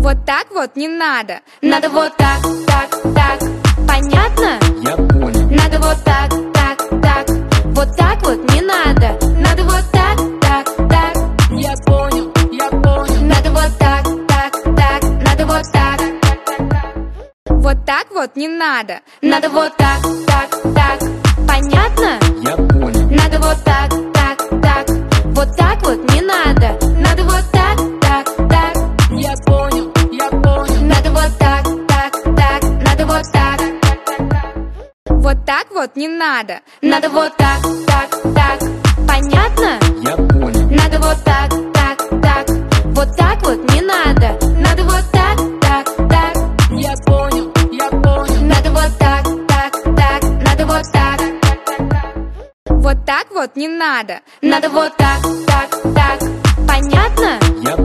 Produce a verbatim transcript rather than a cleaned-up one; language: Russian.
Вот так вот не надо. Надо вот так, так, так. Понятно? Я понял. Надо вот так, так, так. Вот так вот не надо. Надо вот так, так, так. Я понял, я понял. Надо вот так, так, так. Надо вот так. Вот так вот не надо. Надо вот так, так, так. Понятно? Я понял. Надо вот так, так, так. Вот так вот не надо. Надо вот так, так, так. Я понял, я понял. Надо вот так, так, так. Надо вот так. Вот так вот не надо. Надо вот так, так, так. Понятно? Я понял. Надо вот так, так, так. Вот так вот не надо. Надо вот так, так, так. Я понял, я понял. Надо вот так, так, так. Надо вот так. Вот так вот не надо. Надо вот так, так, так. Понятно? Я